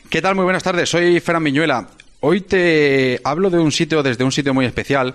¿Qué tal? Muy buenas tardes, soy Fran Miñuela. Hoy te hablo de un sitio, desde un sitio muy especial.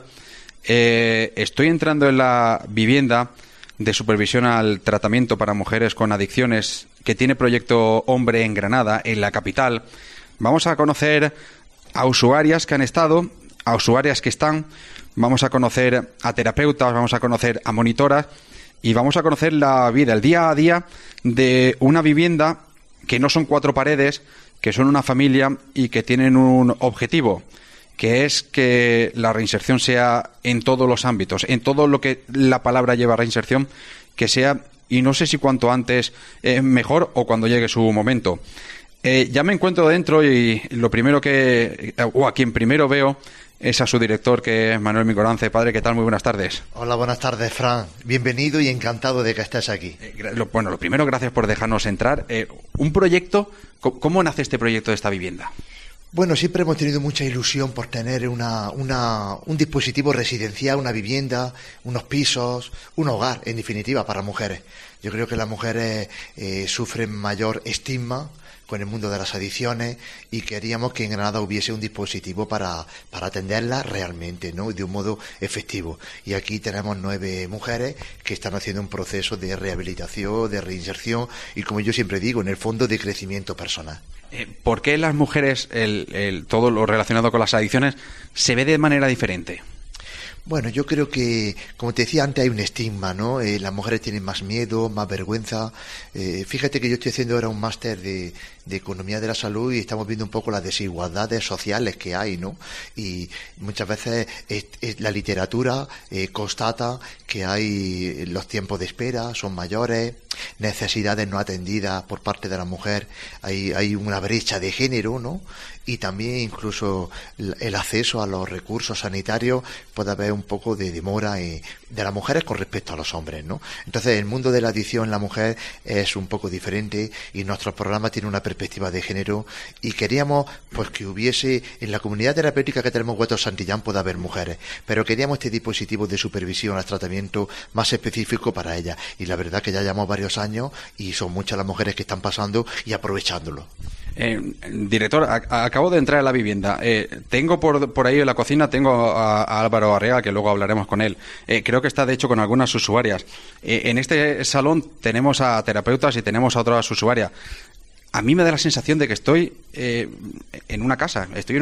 Estoy entrando en la vivienda de supervisión al tratamiento para mujeres con adicciones que tiene Proyecto Hombre en Granada, en la capital. Vamos a conocer a usuarias que han estado, a usuarias que están, vamos a conocer a terapeutas, vamos a conocer a monitoras y vamos a conocer la vida, el día a día de una vivienda que no son cuatro paredes, que son una familia y que tienen un objetivo, que es que la reinserción sea en todos los ámbitos, en todo lo que la palabra lleva reinserción, que sea, y no sé si cuanto antes mejor o cuando llegue su momento. Ya me encuentro dentro y lo primero a quien primero veo es a su director, que es Manuel Micorance. Padre, ¿qué tal? Muy buenas tardes. Hola, buenas tardes, Fran. Bienvenido y encantado de que estés aquí. Bueno, lo primero, gracias por dejarnos entrar. Un proyecto, ¿cómo nace este proyecto de esta vivienda? Bueno, siempre hemos tenido mucha ilusión por tener un dispositivo residencial, una vivienda, unos pisos, un hogar, en definitiva, para mujeres. Yo creo que las mujeres sufren mayor estigma con el mundo de las adicciones y queríamos que en Granada hubiese un dispositivo para atenderlas realmente, ¿no? De un modo efectivo. Y aquí tenemos 9 mujeres que están haciendo un proceso de rehabilitación, de reinserción y, como yo siempre digo, en el fondo de crecimiento personal. ¿Por qué las mujeres, todo lo relacionado con las adicciones, se ve de manera diferente? Bueno, yo creo que, como te decía antes, hay un estigma, ¿no? Las mujeres tienen más miedo, más vergüenza. Fíjate que yo estoy haciendo ahora un máster de Economía de la Salud y estamos viendo un poco las desigualdades sociales que hay, ¿no? Y muchas veces la literatura constata que hay los tiempos de espera, son mayores, necesidades no atendidas por parte de la mujer, hay una brecha de género, ¿no? Y también incluso el acceso a los recursos sanitarios, puede haber un poco de demora de las mujeres con respecto a los hombres, ¿no? Entonces el mundo de la adicción, la mujer es un poco diferente y nuestro programa tiene una perspectiva de género y queríamos pues que hubiese en la comunidad terapéutica que tenemos Huertos Santillán puede haber mujeres, pero queríamos este dispositivo de supervisión al tratamiento más específico para ellas y la verdad que ya llevamos varios años y son muchas las mujeres que están pasando y aprovechándolo. Director, acabo de entrar a la vivienda. Tengo por ahí en la cocina, tengo a Álvaro Arrea, que luego hablaremos con él. Creo que está, de hecho, con algunas usuarias. En este salón tenemos a terapeutas y tenemos a otras usuarias. A mí me da la sensación de que estoy en una casa. Estoy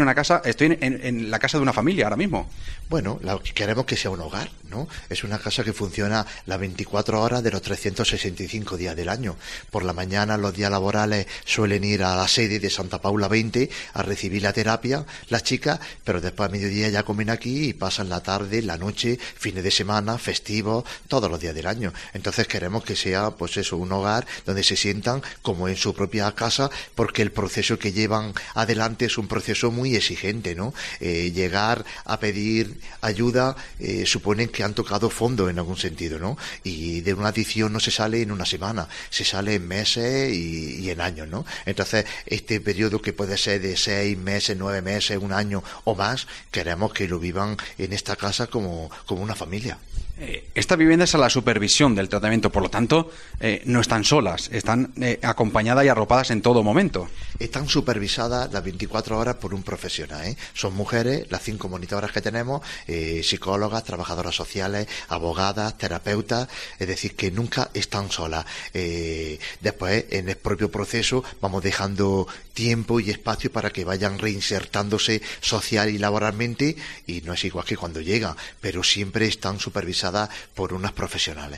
en la casa de una familia ahora mismo. Bueno, queremos que sea un hogar, ¿no? Es una casa que funciona las 24 horas de los 365 días del año. Por la mañana, los días laborales, suelen ir a la sede de Santa Paula 20 a recibir la terapia, las chicas, pero después a mediodía ya comen aquí y pasan la tarde, la noche, fines de semana, festivos, todos los días del año. Entonces queremos que sea, pues eso, un hogar donde se sientan como en su propia casa, porque el proceso que llevan adelante es un proceso muy exigente, ¿no? Llegar a pedir ayuda suponen que han tocado fondo en algún sentido, ¿no? Y de una adicción no se sale en una semana, se sale en meses y en años, ¿no? Entonces, este periodo que puede ser de 6 meses, 9 meses, un año o más, queremos que lo vivan en esta casa como una familia. Esta vivienda es a la supervisión del tratamiento, por lo tanto, no están solas, están acompañadas y arropadas en todo momento. Están supervisadas las 24 horas por un profesional, ¿eh? Son mujeres, las 5 monitoras que tenemos, psicólogas, trabajadoras sociales, abogadas, terapeutas, es decir, que nunca están solas. Después, en el propio proceso, vamos dejando tiempo y espacio para que vayan reinsertándose social y laboralmente, y no es igual que cuando llegan, pero siempre están supervisadas por unas profesionales.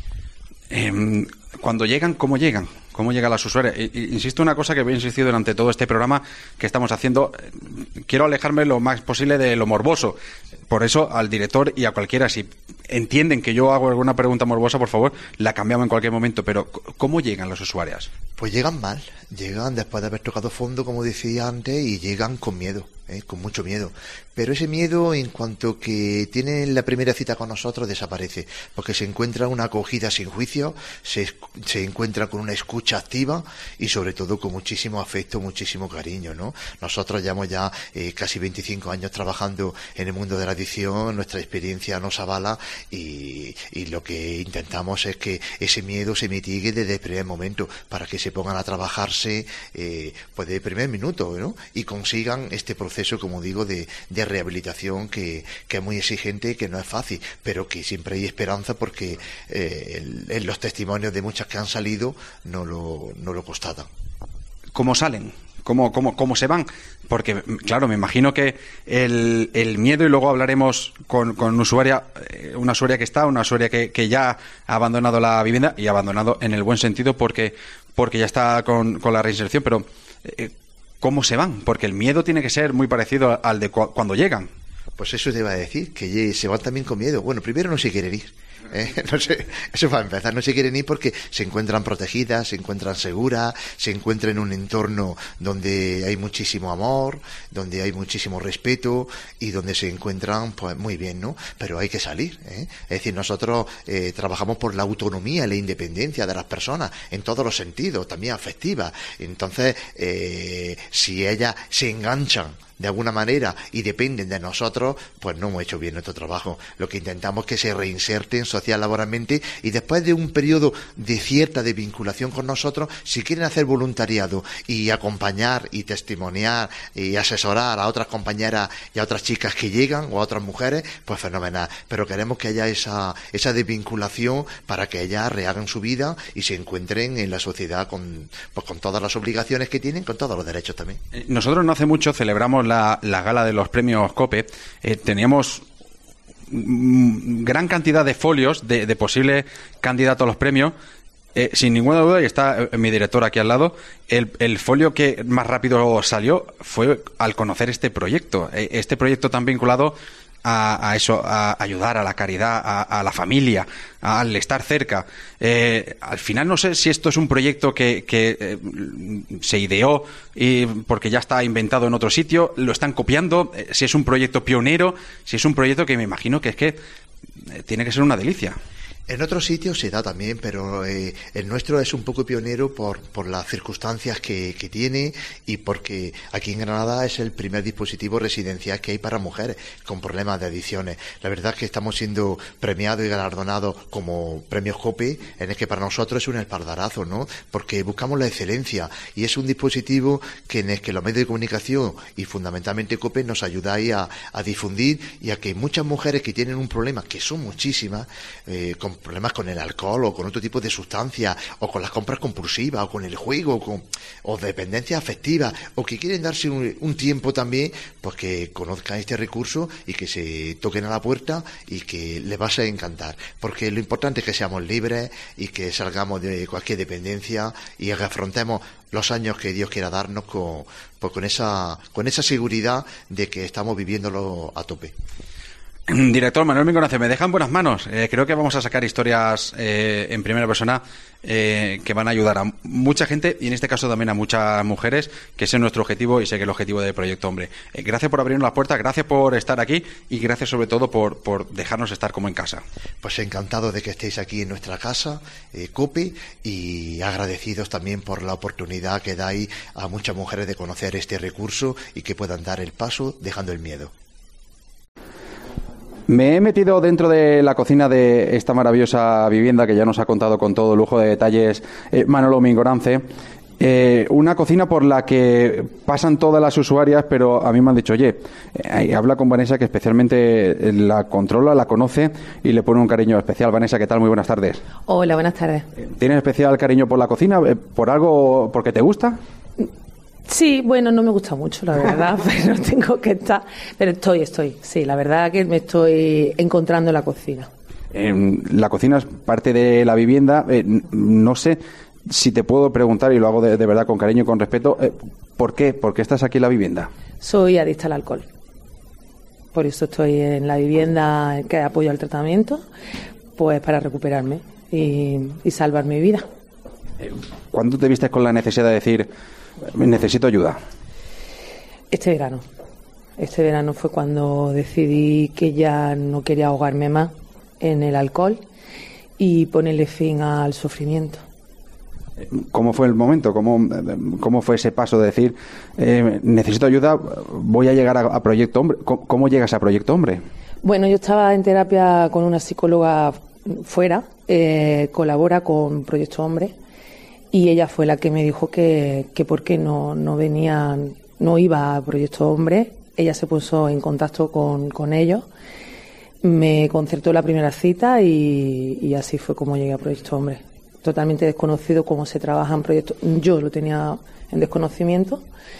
Cuando llegan, ¿cómo llegan? ¿Cómo llegan las usuarias? Insisto, una cosa que voy a insistir durante todo este programa que estamos haciendo. Quiero alejarme lo más posible de lo morboso. Por eso, al director y a cualquiera, si entienden que yo hago alguna pregunta morbosa, por favor, la cambiamos en cualquier momento. Pero, ¿cómo llegan las usuarias? Pues llegan mal. Llegan después de haber tocado fondo, como decía antes, y llegan con miedo. Con mucho miedo, pero ese miedo, en cuanto que tienen la primera cita con nosotros, desaparece, porque se encuentra una acogida sin juicio, se encuentra con una escucha escucha activa y sobre todo con muchísimo afecto, muchísimo cariño, ¿no? Nosotros llevamos ya casi 25 años trabajando en el mundo de la adicción, nuestra experiencia nos avala y lo que intentamos es que ese miedo se mitigue desde el primer momento para que se pongan a trabajarse pues desde el primer minuto, ¿no? Y consigan este proceso, como digo, de rehabilitación que es muy exigente, que no es fácil, pero que siempre hay esperanza porque en los testimonios de muchas que han salido no lo constatan. ¿Cómo salen? ¿Cómo se van? Porque, claro, me imagino que el miedo, y luego hablaremos con una usuaria que ya ha abandonado la vivienda, y abandonado en el buen sentido porque ya está con la reinserción, pero ¿cómo se van? Porque el miedo tiene que ser muy parecido al de cuando llegan. Pues eso te iba a decir, que se van también con miedo. Bueno, primero no se quieren ir. No sé, eso va a empezar, no se quieren ir porque se encuentran protegidas, se encuentran seguras, se encuentran en un entorno donde hay muchísimo amor, donde hay muchísimo respeto y donde se encuentran pues muy bien, ¿no? Pero hay que salir, ¿eh? Es decir, nosotros trabajamos por la autonomía y la independencia de las personas en todos los sentidos, también afectiva. Entonces, si ellas se enganchan de alguna manera y dependen de nosotros, pues no hemos hecho bien nuestro trabajo. Lo que intentamos es que se reinserten social laboralmente y después de un periodo de cierta de vinculación con nosotros, si quieren hacer voluntariado y acompañar y testimoniar y asesorar a otras compañeras y a otras chicas que llegan o a otras mujeres, pues fenomenal. Pero queremos que haya esa desvinculación para que ellas rehagan su vida y se encuentren en la sociedad con todas las obligaciones que tienen, con todos los derechos también. Nosotros no hace mucho celebramos la gala de los premios COPE. Teníamos gran cantidad de folios de posibles candidatos a los premios. Sin ninguna duda, y está mi director aquí al lado, el folio que más rápido salió fue al conocer este proyecto tan vinculado a eso, a ayudar a la caridad, a la familia, al estar cerca. Al final no sé si esto es un proyecto que se ideó porque ya está inventado en otro sitio, lo están copiando, si es un proyecto pionero, si es un proyecto que me imagino que tiene que ser una delicia. En otros sitios se da también, pero el nuestro es un poco pionero por las circunstancias que tiene y porque aquí en Granada es el primer dispositivo residencial que hay para mujeres con problemas de adicciones. La verdad es que estamos siendo premiados y galardonados como premios COPE, en el que para nosotros es un espaldarazo, ¿no? Porque buscamos la excelencia y es un dispositivo en el que los medios de comunicación y fundamentalmente COPE nos ayudáis a difundir y a que muchas mujeres que tienen un problema, que son muchísimas, con problemas con el alcohol o con otro tipo de sustancias o con las compras compulsivas o con el juego o dependencia afectiva o que quieren darse un tiempo también, pues que conozcan este recurso y que se toquen a la puerta y que les va a encantar, porque lo importante es que seamos libres y que salgamos de cualquier dependencia y que afrontemos los años que Dios quiera darnos con esa seguridad de que estamos viviéndolo a tope. Director Manuel Mingonacio, me dejan buenas manos. Creo que vamos a sacar historias en primera persona que van a ayudar a mucha gente y en este caso también a muchas mujeres, que ese es nuestro objetivo y sé que el objetivo del Proyecto Hombre. Gracias por abrirnos las puertas, gracias por estar aquí y gracias sobre todo por dejarnos estar como en casa. Pues encantado de que estéis aquí en nuestra casa, COPE, y agradecidos también por la oportunidad que dais a muchas mujeres de conocer este recurso y que puedan dar el paso dejando el miedo. Me he metido dentro de la cocina de esta maravillosa vivienda que ya nos ha contado con todo lujo de detalles Manolo Mingorance. Una cocina por la que pasan todas las usuarias, pero a mí me han dicho, oye, habla con Vanessa, que especialmente la controla, la conoce y le pone un cariño especial. Vanessa, ¿qué tal? Muy buenas tardes. Hola, buenas tardes. ¿Tienes especial cariño por la cocina? ¿Por algo, porque te gusta? Sí, bueno, no me gusta mucho, la verdad, pero tengo que estar. Pero estoy. Sí, la verdad que me estoy encontrando en la cocina. La cocina es parte de la vivienda. No sé si te puedo preguntar, y lo hago de verdad con cariño y con respeto, ¿por qué? ¿Por qué estás aquí en la vivienda? Soy adicta al alcohol. Por eso estoy en la vivienda que apoyo al tratamiento, pues para recuperarme y salvar mi vida. ¿Cuándo te viste con la necesidad de decir, necesito ayuda? Este verano fue cuando decidí que ya no quería ahogarme más en el alcohol y ponerle fin al sufrimiento. ¿Cómo fue el momento? ¿Cómo fue ese paso de decir, necesito ayuda, voy a llegar a Proyecto Hombre? ¿Cómo llegas a Proyecto Hombre? Bueno, yo estaba en terapia con una psicóloga fuera, colabora con Proyecto Hombre, y ella fue la que me dijo que por qué no iba a Proyecto Hombre. Ella se puso en contacto con ellos, me concertó la primera cita y así fue como llegué a Proyecto Hombre. Totalmente desconocido cómo se trabaja en proyectos. Yo lo tenía en desconocimiento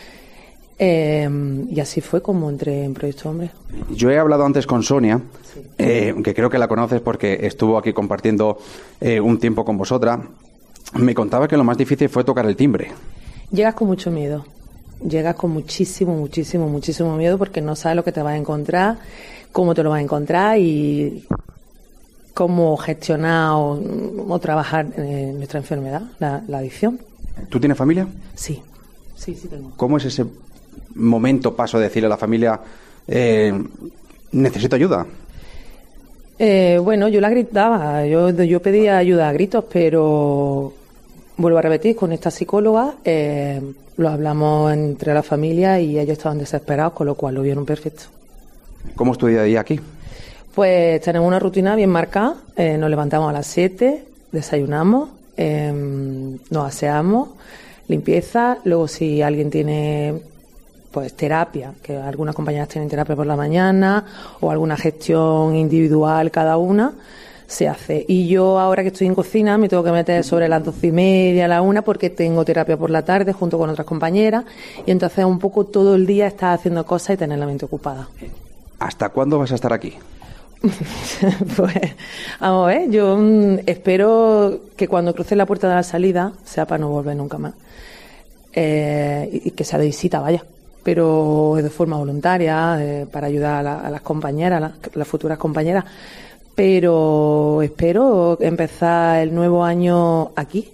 y así fue como entré en Proyecto Hombre. Yo he hablado antes con Sonia, sí, que creo que la conoces porque estuvo aquí compartiendo un tiempo con vosotras. Me contaba que lo más difícil fue tocar el timbre. Llegas con mucho miedo. Llegas con muchísimo miedo porque no sabes lo que te vas a encontrar, cómo te lo vas a encontrar y cómo gestionar o trabajar nuestra enfermedad, la adicción. ¿Tú tienes familia? Sí tengo. ¿Cómo es ese paso de decirle a la familia, necesito ayuda? Bueno, yo la gritaba, yo pedía ayuda a gritos, pero vuelvo a repetir, con esta psicóloga lo hablamos entre la familia y ellos estaban desesperados, con lo cual lo vieron perfecto. ¿Cómo es tu día a día aquí? Pues tenemos una rutina bien marcada, nos levantamos a las 7, desayunamos, nos aseamos, limpieza, luego si alguien tiene pues terapia, que algunas compañeras tienen terapia por la mañana o alguna gestión individual cada una, se hace. Y yo ahora que estoy en cocina me tengo que meter sobre las 12:30, la 1, porque tengo terapia por la tarde junto con otras compañeras y entonces un poco todo el día estás haciendo cosas y tener la mente ocupada. ¿Hasta cuándo vas a estar aquí? Pues vamos a ver, yo espero que cuando cruce la puerta de la salida sea para no volver nunca más y que sea de visita, vaya, pero de forma voluntaria, para ayudar a las compañeras, las futuras compañeras, pero espero empezar el nuevo año aquí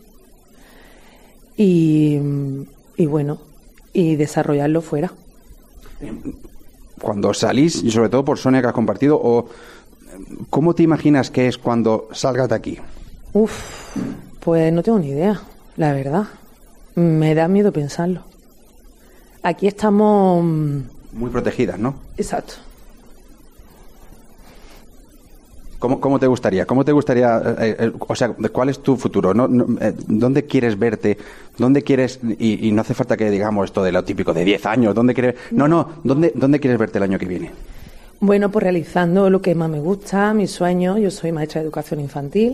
y bueno, y desarrollarlo fuera. Cuando salís, y sobre todo por Sonia que has compartido, ¿cómo te imaginas que es cuando salgas de aquí? Pues no tengo ni idea, la verdad. Me da miedo pensarlo. Aquí estamos muy protegidas, ¿no? Exacto. ¿Cómo te gustaría? O sea, ¿cuál es tu futuro? ¿Dónde quieres verte? ¿Dónde quieres? Y no hace falta que digamos esto de lo típico de 10 años. ¿Dónde quieres? ¿Dónde quieres verte el año que viene? Bueno, pues realizando lo que más me gusta, mis sueños. Yo soy maestra de educación infantil.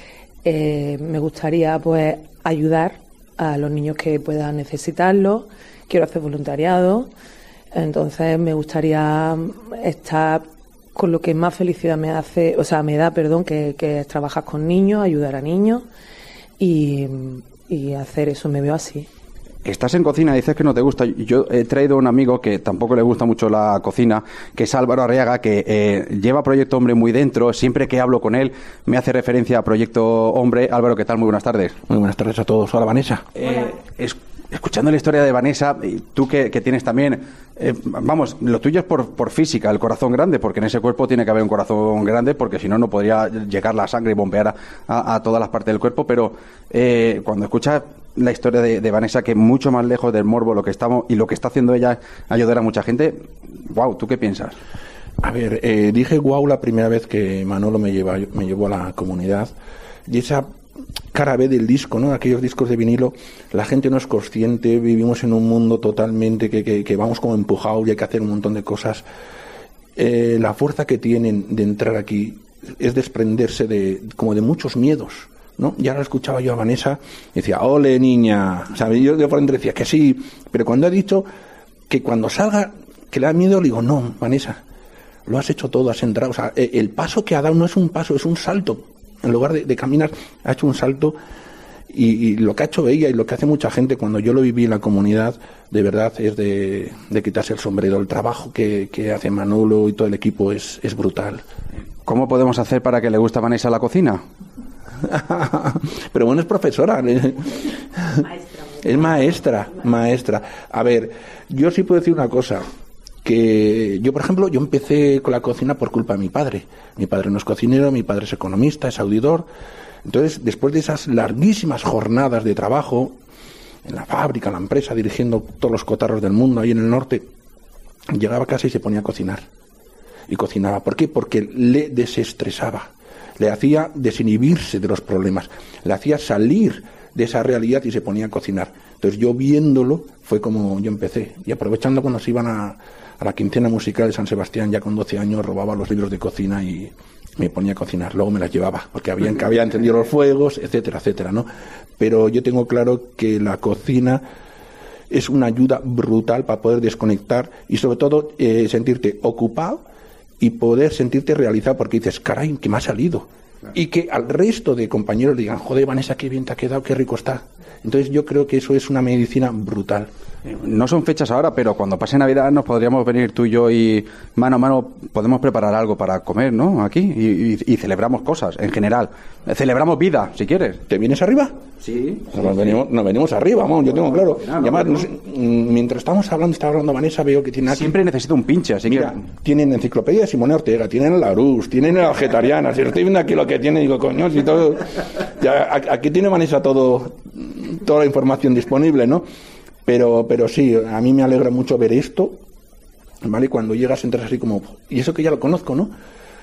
Me gustaría pues ayudar a los niños que puedan necesitarlo. Quiero hacer voluntariado. Entonces me gustaría estar con lo que más felicidad me da, que es trabajar con niños, ayudar a niños y hacer eso, me veo así. Estás en cocina, dices que no te gusta. Yo he traído a un amigo que tampoco le gusta mucho la cocina, que es Álvaro Arriaga, que lleva Proyecto Hombre muy dentro. Siempre que hablo con él me hace referencia a Proyecto Hombre. Álvaro, ¿qué tal? Muy buenas tardes. Muy buenas tardes a todos. Hola, Vanessa. Escuchando la historia de Vanessa, tú que tienes también, lo tuyo es por física, el corazón grande, porque en ese cuerpo tiene que haber un corazón grande, porque si no, no podría llegar la sangre y bombear a todas las partes del cuerpo. Pero cuando escuchas la historia de Vanessa, que mucho más lejos del morbo lo que está haciendo ella es ayudar a mucha gente, wow, ¿tú qué piensas? A ver, dije wow la primera vez que Manolo me llevó a la comunidad, y esa cara B del disco, ¿no? Aquellos discos de vinilo, la gente no es consciente, vivimos en un mundo totalmente que vamos como empujados y hay que hacer un montón de cosas. La fuerza que tienen de entrar aquí es desprenderse de muchos miedos, ¿no? Y ahora escuchaba yo a Vanessa y decía, ole niña, ¿sabes? Yo por dentro decía que sí, pero cuando ha dicho que cuando salga, que le da miedo, le digo, no, Vanessa, lo has hecho todo, has entrado, o sea, el paso que ha dado no es un paso, es un salto. En lugar de caminar, ha hecho un salto y lo que ha hecho ella y lo que hace mucha gente cuando yo lo viví en la comunidad, de verdad, es de quitarse el sombrero. El trabajo que hace Manolo y todo el equipo es brutal. ¿Cómo podemos hacer para que le guste a Vanessa la cocina? Pero bueno, es profesora. Es maestra. A ver, yo sí puedo decir una cosa. que yo, por ejemplo, yo empecé con la cocina por culpa de mi padre. Mi padre no es cocinero, mi padre es economista, es auditor. Entonces, después de esas larguísimas jornadas de trabajo en la fábrica, en la empresa, dirigiendo todos los cotarros del mundo ahí en el norte, llegaba a casa y se ponía a cocinar. Y cocinaba. ¿Por qué? Porque le desestresaba. Le hacía desinhibirse de los problemas. Le hacía salir de esa realidad y se ponía a cocinar. Entonces yo viéndolo fue como yo empecé. Y aprovechando cuando se iban a la quincena musical de San Sebastián, ya con 12 años, robaba los libros de cocina y me ponía a cocinar. Luego me las llevaba, porque había encendido los fuegos, etcétera, etcétera, ¿no? Pero yo tengo claro que la cocina es una ayuda brutal para poder desconectar y sobre todo sentirte ocupado y poder sentirte realizado, porque dices, caray, que me ha salido. Claro. Y que al resto de compañeros le digan, joder, Vanessa, qué bien te ha quedado, qué rico está. Entonces yo creo que eso es una medicina brutal. No son fechas ahora, pero cuando pase Navidad nos podríamos venir tú y yo y mano a mano podemos preparar algo para comer, ¿no? Aquí y celebramos cosas en general. Celebramos vida, si quieres. ¿Te vienes arriba? Sí. Nos venimos arriba, vamos, yo tengo claro. Y además, no sé, mientras estaba hablando Vanessa, veo que tiene aquí... Siempre necesito un pinche, así mira, que... Tienen enciclopedia de Simone Ortega, tienen Larousse, tienen la Vegetariana. Si estoy viendo aquí lo que tiene, digo, coño, si todo... Ya, aquí tiene Vanessa toda la información disponible, ¿no? Pero sí, a mí me alegra mucho ver esto, ¿vale? Cuando llegas entras así como... Y eso que ya lo conozco, ¿no?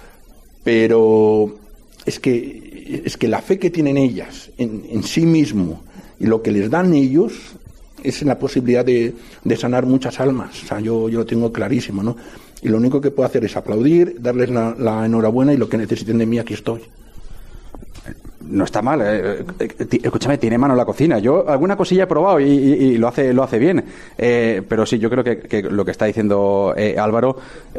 Pero es que la fe que tienen ellas en sí mismo y lo que les dan ellos es la posibilidad de sanar muchas almas. O sea, yo lo tengo clarísimo, ¿no? Y lo único que puedo hacer es aplaudir, darles la enhorabuena y lo que necesiten de mí, aquí estoy. No está mal, escúchame, tiene mano en la cocina. Yo alguna cosilla he probado y lo hace bien, pero sí, yo creo que lo que está diciendo Álvaro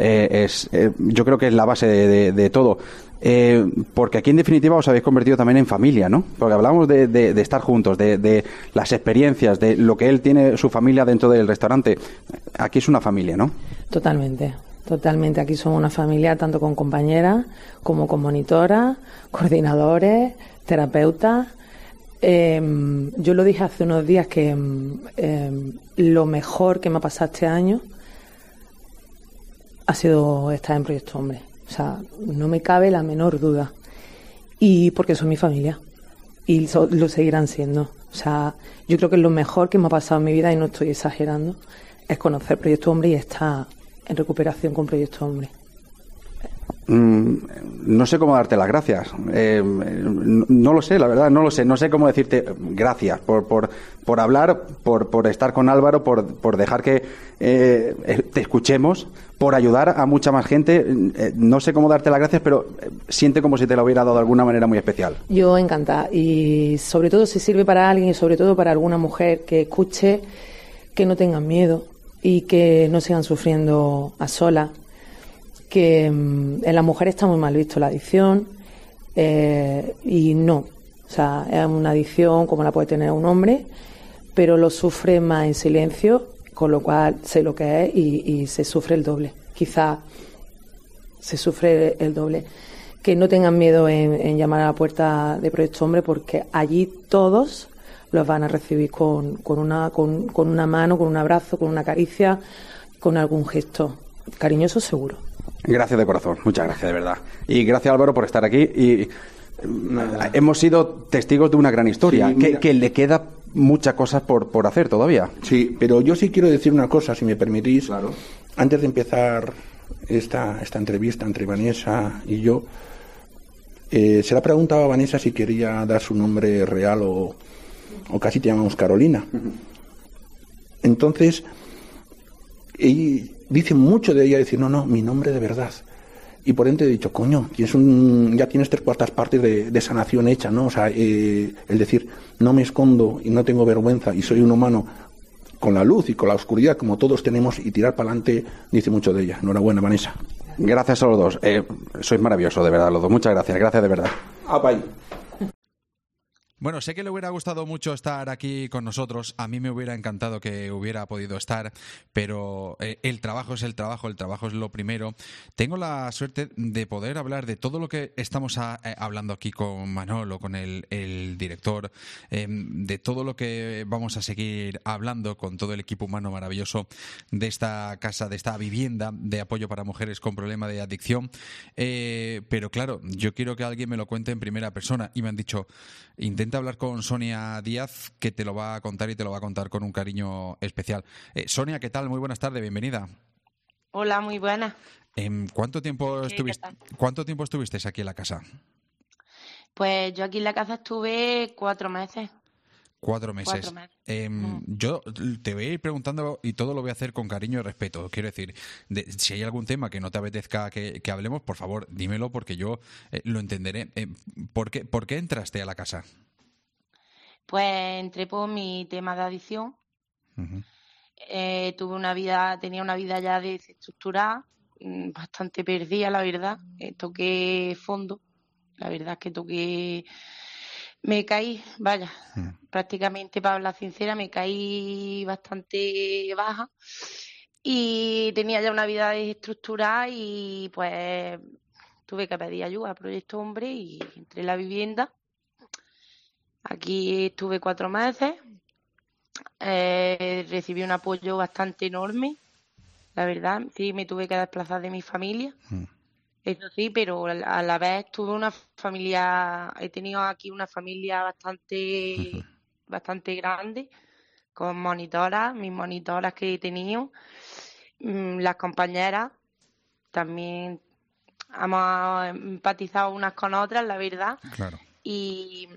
yo creo que es la base de todo, porque aquí en definitiva os habéis convertido también en familia, ¿no? Porque hablamos de estar juntos, de las experiencias, de lo que él tiene, su familia dentro del restaurante. Aquí es una familia, ¿no? Totalmente, aquí somos una familia tanto con compañeras como con monitoras, coordinadores, terapeutas. Yo lo dije hace unos días que lo mejor que me ha pasado este año ha sido estar en Proyecto Hombre. O sea, no me cabe la menor duda. Y porque son mi familia. Y lo seguirán siendo. O sea, yo creo que lo mejor que me ha pasado en mi vida, y no estoy exagerando, es conocer Proyecto Hombre y estar en recuperación con Proyecto Hombre. No sé cómo darte las gracias. No lo sé, la verdad, no lo sé. No sé cómo decirte gracias por hablar, por estar con Álvaro, por dejar que te escuchemos, por ayudar a mucha más gente. No sé cómo darte las gracias, pero siente como si te lo hubiera dado de alguna manera muy especial. Yo encantada. Y sobre todo si sirve para alguien y sobre todo para alguna mujer que escuche, que no tengan miedo y que no sigan sufriendo a solas. Que en las mujeres está muy mal visto la adicción y no, o sea, es una adicción como la puede tener un hombre, pero lo sufre más en silencio, con lo cual sé lo que es y se sufre el doble, quizás se sufre el doble. Que no tengan miedo en llamar a la puerta de Proyecto Hombre, porque allí todos los van a recibir con una mano, con un abrazo, con una caricia, con algún gesto cariñoso seguro. Gracias de corazón, muchas gracias de verdad. Y gracias, Álvaro, por estar aquí. Y hemos sido testigos de una gran historia, sí, que le queda muchas cosas por hacer todavía. Sí, pero yo sí quiero decir una cosa, si me permitís. Claro. Antes de empezar esta entrevista entre Vanessa y yo, se le ha preguntado a Vanessa si quería dar su nombre real o casi te llamamos Carolina. Uh-huh. Entonces, ella dice mucho de ella, decir, no, mi nombre de verdad. Y por ende he dicho, coño, ya tienes 3/4 partes de sanación hecha, ¿no? O sea, el decir, no me escondo y no tengo vergüenza y soy un humano con la luz y con la oscuridad, como todos tenemos, y tirar para adelante, dice mucho de ella. Enhorabuena, Vanessa. Gracias a los dos. Sois maravillosos, de verdad, los dos. Muchas gracias de verdad. Apa ahí. Bueno, sé que le hubiera gustado mucho estar aquí con nosotros. A mí me hubiera encantado que hubiera podido estar, pero el trabajo es el trabajo es lo primero. Tengo la suerte de poder hablar de todo lo que estamos hablando aquí con Manolo, con el director, de todo lo que vamos a seguir hablando con todo el equipo humano maravilloso de esta casa, de esta vivienda de apoyo para mujeres con problema de adicción. Pero claro, yo quiero que alguien me lo cuente en primera persona y me han dicho, intenta hablar con Sonia Díaz, que te lo va a contar y te lo va a contar con un cariño especial. Sonia, ¿qué tal? Muy buenas tardes, bienvenida. Hola, muy buena. ¿Cuánto tiempo ¿Qué tal? estuviste aquí en la casa? Pues yo aquí en la casa estuve 4 meses. 4 meses. 4 meses. Yo te voy a ir preguntando y todo lo voy a hacer con cariño y respeto. Quiero decir, si hay algún tema que no te apetezca que hablemos, por favor, dímelo porque yo lo entenderé. ¿Por qué entraste a la casa? Pues entré por mi tema de adicción. Uh-huh. Tenía una vida ya desestructurada, bastante perdida, la verdad. Toqué fondo. La verdad es que me caí, vaya, prácticamente para hablar sincera, me caí bastante baja y tenía ya una vida desestructurada y pues tuve que pedir ayuda a Proyecto Hombre y entré en la vivienda. Aquí estuve 4 meses, recibí un apoyo bastante enorme, la verdad, sí me tuve que desplazar de mi familia. Eso sí, pero a la vez he tenido aquí una familia bastante grande, con mis monitoras que he tenido, las compañeras, también hemos empatizado unas con otras, la verdad, Claro. y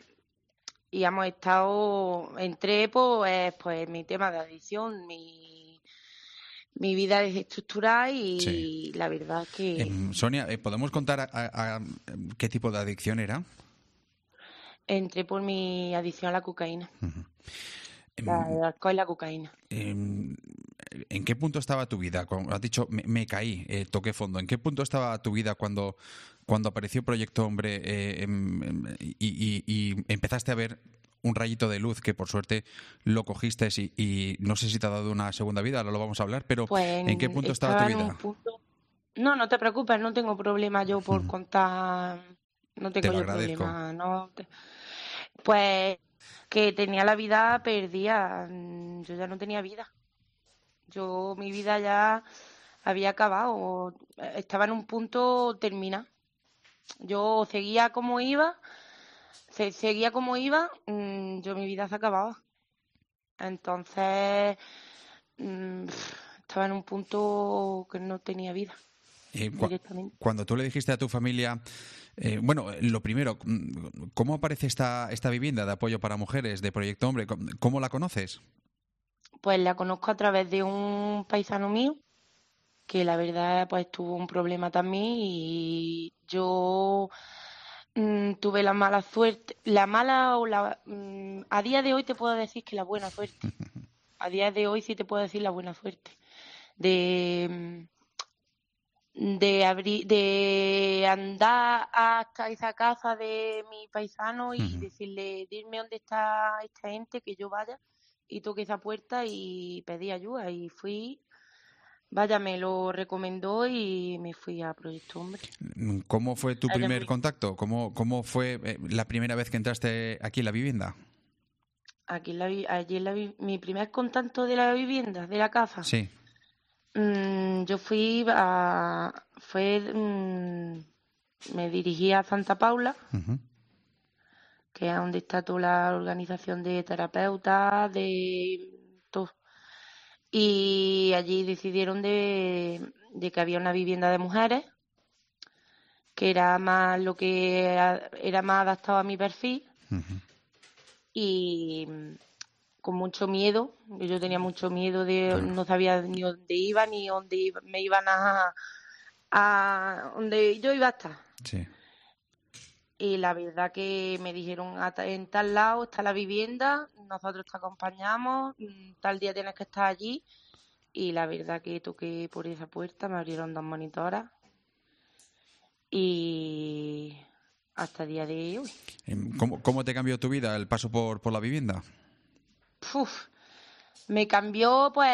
entré pues mi tema de adicción, mi vida desestructurada y Sí. la verdad que Sonia, ¿podemos contar a qué tipo de adicción era? entré por mi adicción a la cocaína, el alcohol y la cocaína. ¿En qué punto estaba tu vida? Cuando has dicho, me caí, toqué fondo. ¿En qué punto estaba tu vida cuando apareció Proyecto Hombre y empezaste a ver un rayito de luz que por suerte lo cogiste y no sé si te ha dado una segunda vida, ahora lo vamos a hablar, pero Pues ¿en qué punto estaba tu en un vida? punto... No te preocupes, no tengo problema yo por contar, no Te tengo lo yo agradezco. problema, Pues que tenía la vida perdida, yo ya no tenía vida. Mi vida ya había acabado, estaba en un punto terminado. Yo seguía como iba, mi vida se acababa. Entonces, estaba en un punto que no tenía vida directamente. Cuando tú le dijiste a tu familia, lo primero, ¿cómo aparece esta vivienda de apoyo para mujeres de Proyecto Hombre? ¿Cómo la conoces? Pues la conozco a través de un paisano mío, que la verdad pues tuvo un problema también y yo tuve la mala suerte, a día de hoy te puedo decir que la buena suerte. A día de hoy sí te puedo decir la buena suerte de andar hasta esa casa de mi paisano y decirle, dime dónde está esta gente, que yo vaya y toque esa puerta y pedí ayuda y fui. Vaya, me lo recomendó y me fui a Proyecto Hombre. ¿Cómo fue tu primer contacto? ¿Cómo fue la primera vez que entraste aquí en la vivienda? Mi primer contacto de la vivienda, de la casa. Sí. Yo me dirigí a Santa Paula, que es donde está toda la organización de terapeutas, de todo. Y allí decidieron de que había una vivienda de mujeres, que era más era más adaptado a mi perfil. Y con mucho miedo, yo tenía mucho miedo no sabía ni dónde iba ni dónde me iban a donde yo iba a estar. Sí. Y la verdad que me dijeron, en tal lado está la vivienda, nosotros te acompañamos, tal día tienes que estar allí. Y la verdad que toqué por esa puerta, me abrieron 2 monitoras y hasta el día de hoy. ¿Cómo te cambió tu vida el paso por la vivienda? Me cambió pues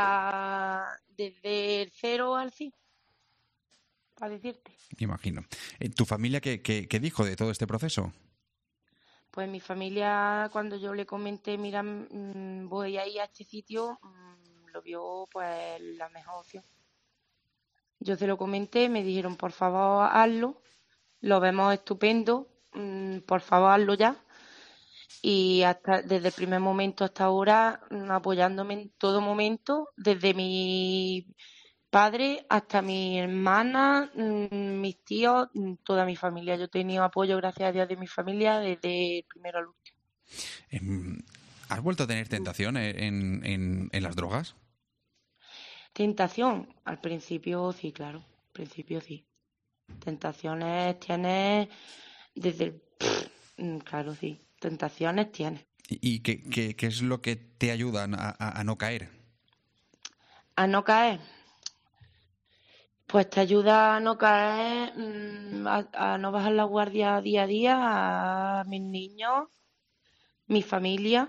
desde el 0 al 100, para decirte. Imagino. ¿Tu familia qué dijo de todo este proceso? Pues mi familia, cuando yo le comenté, mira, voy a ir a este sitio, lo vio pues la mejor opción. Yo se lo comenté, me dijeron, por favor, hazlo, lo vemos estupendo, por favor, hazlo ya. Y desde el primer momento hasta ahora, apoyándome en todo momento, desde mi padre hasta mi hermana, mis tíos, toda mi familia. Yo he tenido apoyo, gracias a Dios, de mi familia desde el primero al último. ¿Has vuelto a tener tentación en las drogas? Tentación, al principio sí, claro, al principio sí. Tentaciones tienes desde el... Claro, sí, tentaciones tienes. ¿Y qué es lo que te ayuda a no caer? A no caer. Pues te ayuda a no caer, a no bajar la guardia día a día, a mis niños, mi familia,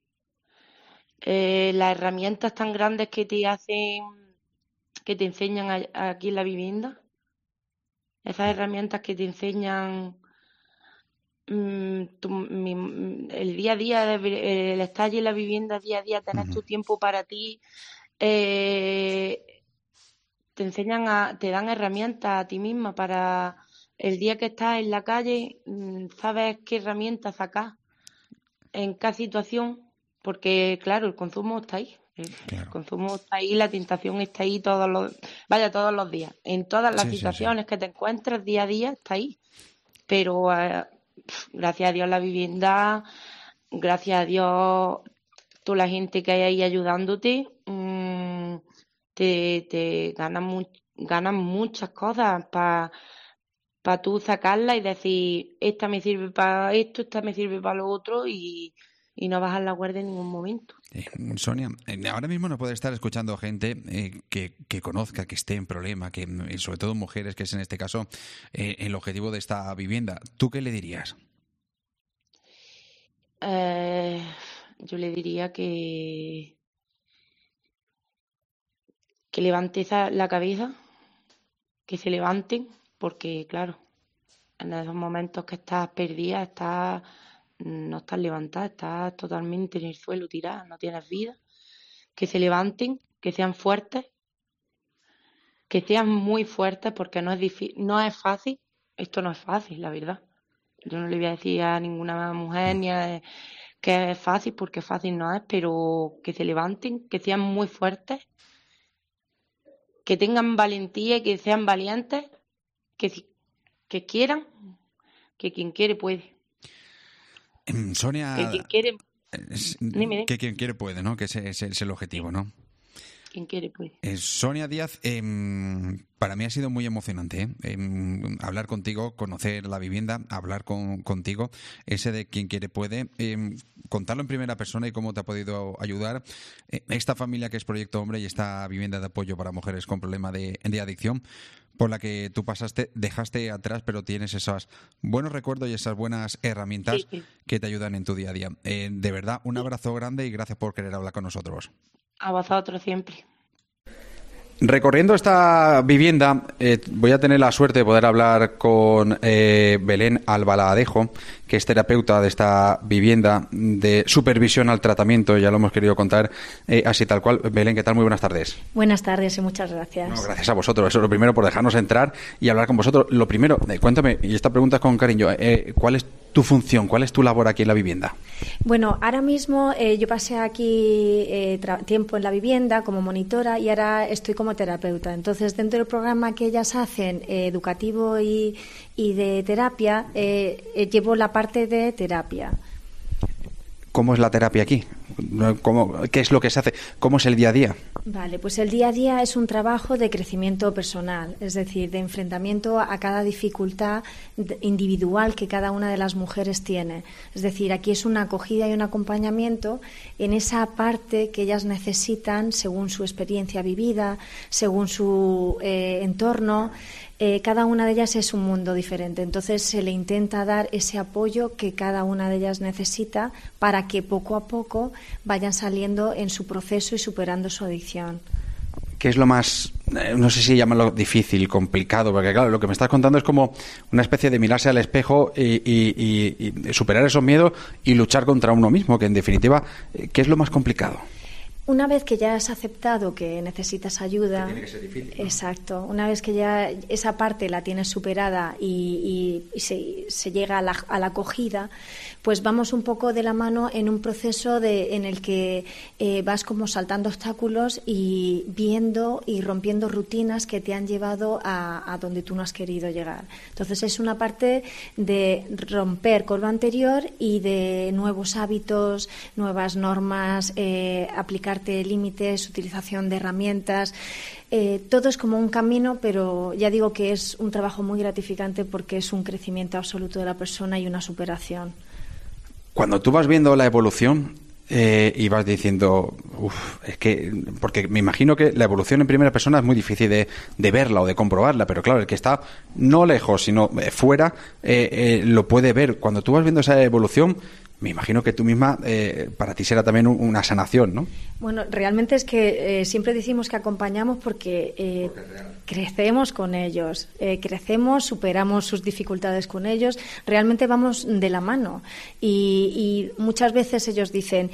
las herramientas tan grandes que te hacen, que te enseñan aquí en la vivienda, esas herramientas que te enseñan el día a día, el estar allí en la vivienda día a día, tener tu tiempo para ti, te enseñan te dan herramientas a ti misma para el día que estás en la calle, sabes qué herramientas sacar en cada situación, porque claro, el consumo está ahí. Claro. El consumo está ahí, la tentación está ahí todos los días. En todas las situaciones que te encuentres día a día está ahí. Pero gracias a Dios la vivienda, gracias a Dios toda la gente que hay ahí ayudándote, te ganan muchas cosas para tú sacarlas y decir, esta me sirve para esto, esta me sirve para lo otro y no bajar la guardia en ningún momento. Sonia, ahora mismo no puede estar escuchando gente que conozca, que esté en problema, que sobre todo mujeres, que es en este caso el objetivo de esta vivienda. ¿Tú qué le dirías? Yo le diría que levante la cabeza, que se levanten, porque claro, en esos momentos que estás perdida, no estás levantada, estás totalmente en el suelo tirada, no tienes vida. Que se levanten, que sean fuertes, que sean muy fuertes, porque no es difícil, no es fácil. Esto no es fácil, la verdad. Yo no le voy a decir a ninguna mujer que es fácil, porque fácil no es, pero que se levanten, que sean muy fuertes, que tengan valentía y que sean valientes, que quieran, que quien quiere puede. Sonia, que quien quiere, que quien quiere puede, ¿no? Que ese es el objetivo, ¿no? Quien quiere puede. Sonia Díaz, para mí ha sido muy emocionante hablar contigo, conocer la vivienda, hablar contigo, ese de quien quiere puede, contarlo en primera persona y cómo te ha podido ayudar esta familia que es Proyecto Hombre y esta vivienda de apoyo para mujeres con problema de adicción, por la que tú dejaste atrás, pero tienes esos buenos recuerdos y esas buenas herramientas que te ayudan en tu día a día. De verdad, un abrazo grande y gracias por querer hablar con nosotros. A vosotros siempre. Recorriendo esta vivienda, voy a tener la suerte de poder hablar con Belén Albaladejo, que es terapeuta de esta vivienda de supervisión al tratamiento, ya lo hemos querido contar así tal cual. Belén, ¿qué tal? Muy buenas tardes. Buenas tardes y muchas gracias. No, gracias a vosotros, eso es lo primero, por dejarnos entrar y hablar con vosotros. Lo primero, cuéntame, y esta pregunta es con cariño, ¿cuál es tu función, cuál es tu labor aquí en la vivienda? Bueno, ahora mismo yo pasé aquí tiempo en la vivienda como monitora y ahora estoy como terapeuta. Entonces, dentro del programa que ellas hacen, educativo y de terapia, llevo la parte de terapia. ¿Cómo es la terapia aquí? ¿Qué es lo que se hace? ¿Cómo es el día a día? Vale, pues el día a día es un trabajo de crecimiento personal, es decir, de enfrentamiento a cada dificultad individual que cada una de las mujeres tiene. Es decir, aquí es una acogida y un acompañamiento en esa parte que ellas necesitan según su experiencia vivida, según su entorno. cada una de ellas es un mundo diferente. Entonces se le intenta dar ese apoyo que cada una de ellas necesita para que poco a poco vayan saliendo en su proceso y superando su adicción. ¿Qué es lo más, no sé si llamarlo difícil, complicado? Porque claro, lo que me estás contando es como una especie de mirarse al espejo y superar esos miedos y luchar contra uno mismo, que en definitiva, ¿qué es lo más complicado? Una vez que ya has aceptado que necesitas ayuda, que tiene que ser difícil, ¿no? Exacto, una vez que ya esa parte la tienes superada y se llega a la acogida, pues vamos un poco de la mano en un proceso en el que vas como saltando obstáculos y viendo y rompiendo rutinas que te han llevado a donde tú no has querido llegar. Entonces es una parte de romper con lo anterior y de nuevos hábitos, nuevas normas, aplicarte límites, utilización de herramientas. Todo es como un camino, pero ya digo que es un trabajo muy gratificante porque es un crecimiento absoluto de la persona y una superación. Cuando tú vas viendo la evolución y vas diciendo, es que, porque me imagino que la evolución en primera persona es muy difícil de verla o de comprobarla, pero claro, el que está no lejos, sino fuera, lo puede ver. Cuando tú vas viendo esa evolución, me imagino que tú misma, para ti será también una sanación, ¿no? Bueno, realmente es que siempre decimos que acompañamos porque crecemos con ellos, crecemos, superamos sus dificultades con ellos, realmente vamos de la mano. Y muchas veces ellos dicen,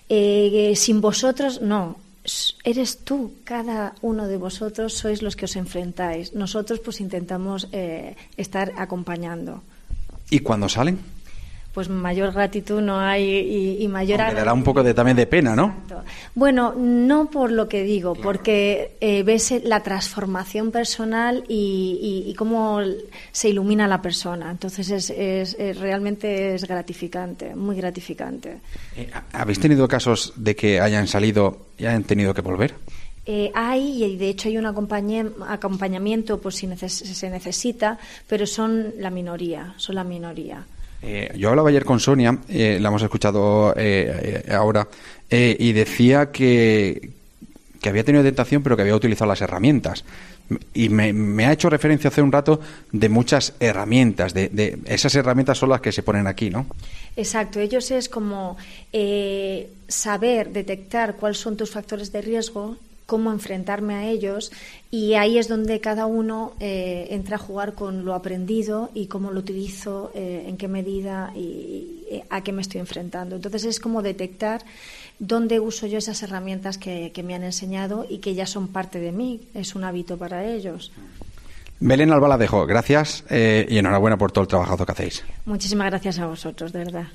sin vosotros, no. Eres tú, cada uno de vosotros sois los que os enfrentáis. Nosotros pues intentamos estar acompañando. ¿Y cuando salen? Pues mayor gratitud no hay y mayor... Me dará un poco también de pena, ¿no? Exacto. Bueno, no por lo que digo, claro, porque ves la transformación personal y cómo se ilumina la persona. Entonces realmente es gratificante, muy gratificante. ¿Habéis tenido casos de que hayan salido y hayan tenido que volver? Hay, y de hecho hay un acompañamiento por si se necesita, pero son la minoría. Yo hablaba ayer con Sonia, la hemos escuchado ahora, y decía que había tenido tentación, pero que había utilizado las herramientas. Y me ha hecho referencia hace un rato de muchas herramientas, de esas herramientas son las que se ponen aquí, ¿no? Exacto, ellos es como saber detectar cuáles son tus factores de riesgo, cómo enfrentarme a ellos, y ahí es donde cada uno entra a jugar con lo aprendido y cómo lo utilizo, en qué medida y a qué me estoy enfrentando. Entonces es como detectar dónde uso yo esas herramientas que me han enseñado y que ya son parte de mí, es un hábito para ellos. Belén Albaladejo, gracias y enhorabuena por todo el trabajazo que hacéis. Muchísimas gracias a vosotros, de verdad.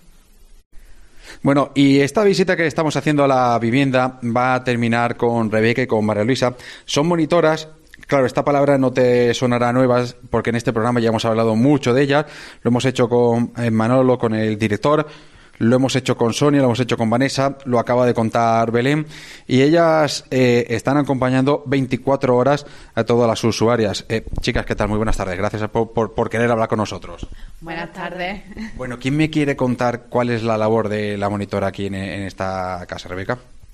Bueno, y esta visita que estamos haciendo a la vivienda va a terminar con Rebeca y con María Luisa. Son monitoras. Claro, esta palabra no te sonará nueva porque en este programa ya hemos hablado mucho de ellas. Lo hemos hecho con Manolo, con el director. Lo hemos hecho con Sonia, lo hemos hecho con Vanessa, lo acaba de contar Belén, y ellas están acompañando 24 horas a todas las usuarias. Chicas, ¿qué tal? Muy buenas tardes. Gracias por querer hablar con nosotros. Buenas tardes. Bueno, ¿quién me quiere contar cuál es la labor de la monitora aquí en esta casa, Rebeca?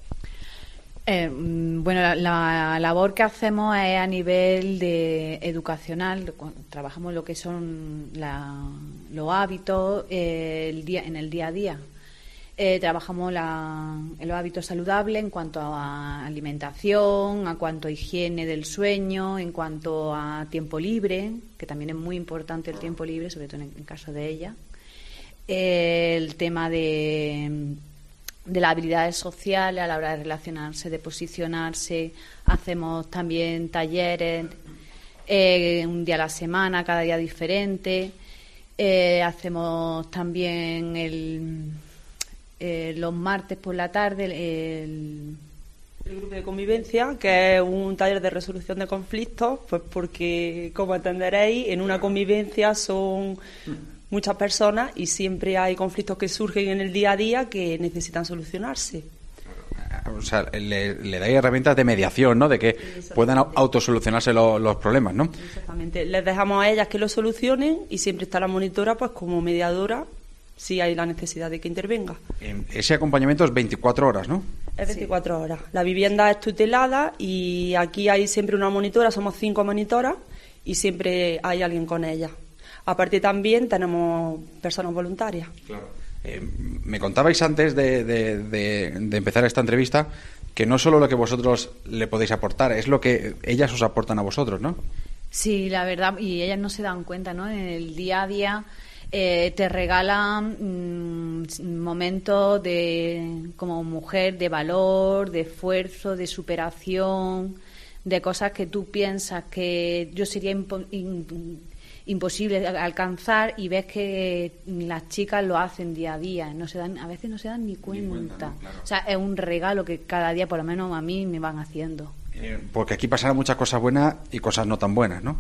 Bueno, la labor que hacemos es a nivel educacional. Trabajamos lo que son los hábitos en el día a día. Trabajamos en los hábitos saludables en cuanto a alimentación, a cuanto a higiene del sueño, en cuanto a tiempo libre, que también es muy importante el tiempo libre, sobre todo en el caso de ella. El tema de las habilidades sociales a la hora de relacionarse, de posicionarse. Hacemos también talleres un día a la semana, cada día diferente. Hacemos también los martes por la tarde el grupo de convivencia, que es un taller de resolución de conflictos, pues porque, como entenderéis, en una convivencia son muchas personas y siempre hay conflictos que surgen en el día a día que necesitan solucionarse. O sea, le dais herramientas de mediación, ¿no? De que puedan autosolucionarse los problemas, ¿no? Exactamente. Les dejamos a ellas que lo solucionen y siempre está la monitora pues como mediadora si hay la necesidad de que intervenga. Ese acompañamiento es 24 horas, ¿no? Es 24 horas. La vivienda es tutelada y aquí hay siempre una monitora, somos 5 monitoras y siempre hay alguien con ella. Aparte también tenemos personas voluntarias. Claro. Me contabais antes de empezar esta entrevista que no solo lo que vosotros le podéis aportar, es lo que ellas os aportan a vosotros, ¿no? Sí, la verdad, y ellas no se dan cuenta, ¿no? En el día a día te regalan momentos como mujer de valor, de esfuerzo, de superación, de cosas que tú piensas que yo sería imposible alcanzar y ves que las chicas lo hacen día a día, a veces no se dan ni cuenta. ¿No? Claro. O sea, es un regalo que cada día, por lo menos a mí, me van haciendo. Porque aquí pasarán muchas cosas buenas y cosas no tan buenas, ¿no?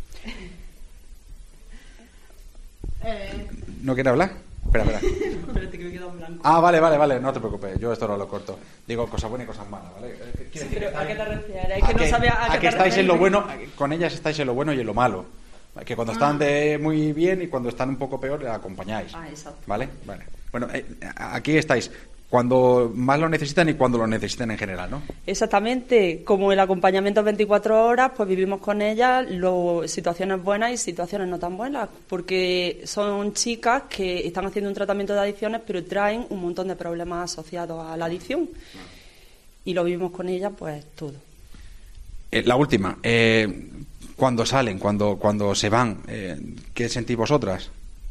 ¿No quiere hablar? Espera. Espérate que me queda en blanco. Ah, vale, no te preocupes, yo esto no lo corto. Digo, cosas buenas y cosas malas, ¿vale? Sí, pero ¿a qué te refieres? Es que no sabía a qué que estáis en lo bueno, con ellas estáis en lo bueno y en lo malo. Que cuando están muy bien y cuando están un poco peor, le acompañáis. Exacto. Vale. Bueno, aquí estáis cuando más lo necesitan y cuando lo necesitan en general, ¿no? Exactamente. Como el acompañamiento es 24 horas, pues vivimos con ellas situaciones buenas y situaciones no tan buenas, porque son chicas que están haciendo un tratamiento de adicciones, pero traen un montón de problemas asociados a la adicción. Y lo vivimos con ellas, pues todo. La última, cuando salen, cuando se van, ¿qué sentís vosotras?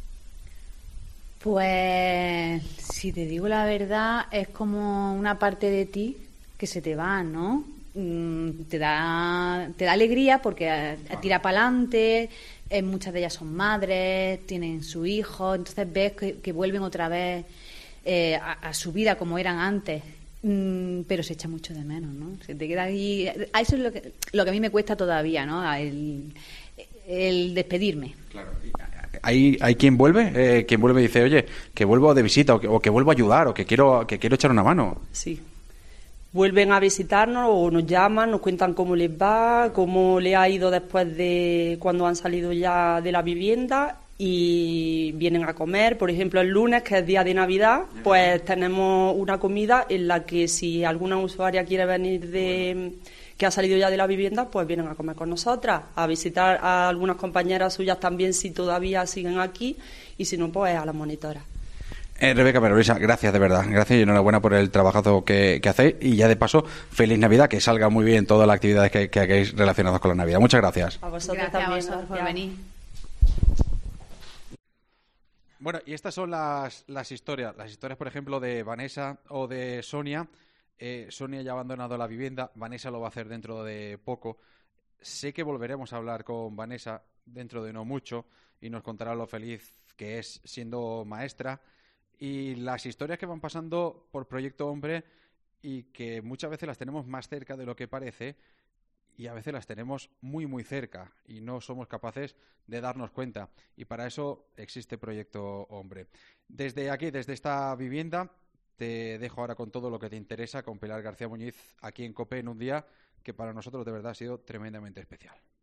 Pues, si te digo la verdad, es como una parte de ti que se te va, ¿no? Te da alegría porque tira para adelante, muchas de ellas son madres, tienen su hijo, entonces ves que vuelven otra vez a su vida como eran antes. Pero se echa mucho de menos, ¿no? Se te queda ahí. Eso es lo que a mí me cuesta todavía, ¿no? El despedirme. Claro. ¿Hay quien vuelve? Quien vuelve y dice, oye, que vuelvo de visita o que vuelvo a ayudar o que quiero echar una mano. Sí. Vuelven a visitarnos o nos llaman, nos cuentan cómo les va, cómo les ha ido después de cuando han salido ya de la vivienda y vienen a comer. Por ejemplo, el lunes, que es día de Navidad, pues tenemos una comida en la que si alguna usuaria quiere venir que ha salido ya de la vivienda, pues vienen a comer con nosotras, a visitar a algunas compañeras suyas también si todavía siguen aquí y si no, pues a las monitoras. Rebeca Perolisa, gracias de verdad, gracias y enhorabuena por el trabajazo que hacéis y ya de paso, feliz Navidad, que salga muy bien todas las actividades que hagáis relacionadas con la Navidad. Muchas gracias. A vosotros gracias también. A vosotros por venir. Bueno, y estas son las historias, por ejemplo, de Vanessa o de Sonia. Sonia ya ha abandonado la vivienda, Vanessa lo va a hacer dentro de poco. Sé que volveremos a hablar con Vanessa dentro de no mucho y nos contará lo feliz que es siendo maestra y las historias que van pasando por Proyecto Hombre y que muchas veces las tenemos más cerca de lo que parece y a veces las tenemos muy muy cerca y no somos capaces de darnos cuenta y para eso existe Proyecto Hombre. Desde aquí, desde esta vivienda, te dejo ahora con todo lo que te interesa con Pilar García Muñiz aquí en COPE en un día que para nosotros de verdad ha sido tremendamente especial.